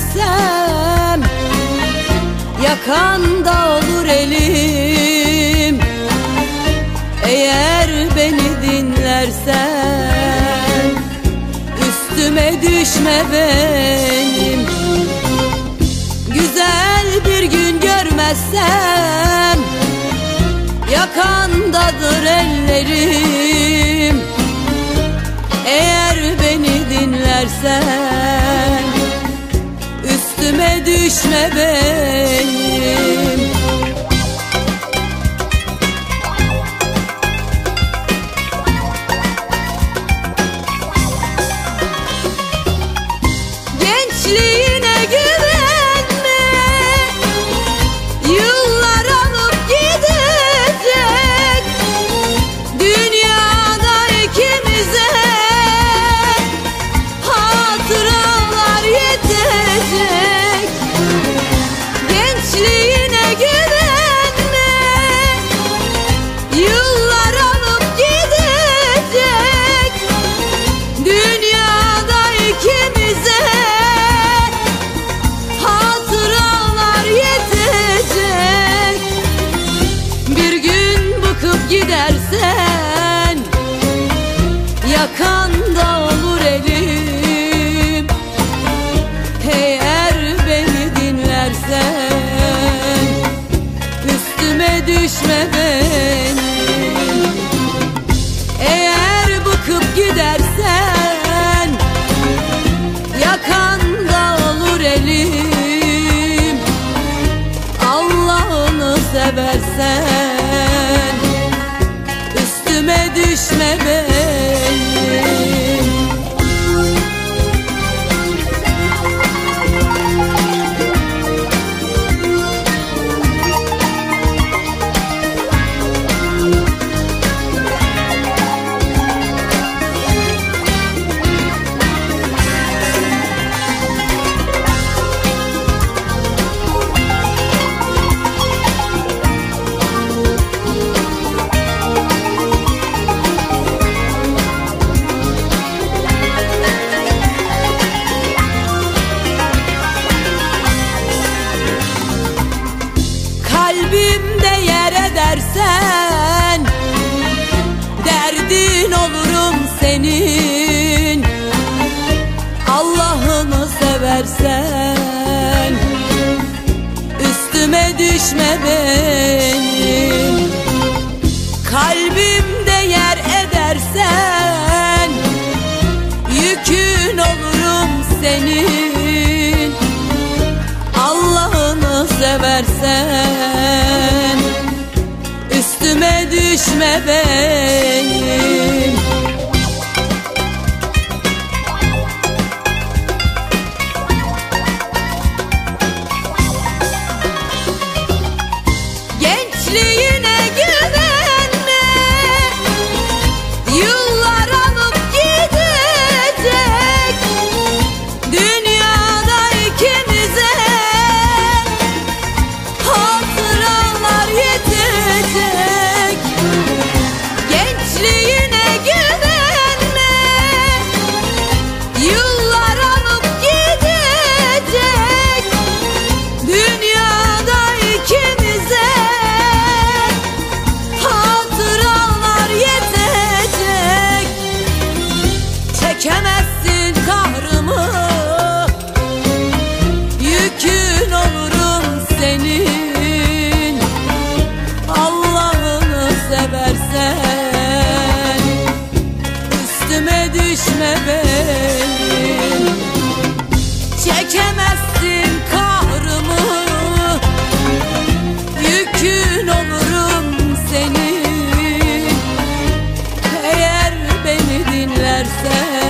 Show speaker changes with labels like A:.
A: gidersem yakanda olur elim. Eğer beni dinlersen üstüme düşme benim. Güzel bir gün görmezsem yakandadır ellerim. Eğer beni dinlersen üstüme düşme benim. Gençliğine güvenme, yıllar alıp gidecek. Dünyada ikimize hatıralar yetecek. Gençliğine güvenme, yıllar alıp gidecek. Dünyada ikimize hatıralar yetecek. Bir gün bıkıp gidersen yakanda olur elim. Eğer beni dinlersen üstüme düşme benim. Eğer bıkıp gidersen yakanda olur elim. Allah'ını seversen üstüme düşme benim. Kalbimde yer edersen derdin olurum senin. Allah'ını seversen üstüme düşme benim. Kalbimde yer edersen yükün olurum senin. Allah'ını seversen üstüme düşme benim. Gençliğine güvenme, yıllar alıp gidecek. Dünyada ikimize hatıralar yetecek. Gençliğine güvenme, yıllar alıp gidecek. Dünyada ikimize hatıralar yetecek. Çekemezsin kahrımı, yükün olurum senin. Allah'ını seversen üstüme düşme benim. Çekemezsin kahrımı, yükün olurum senin. Eğer beni dinlersen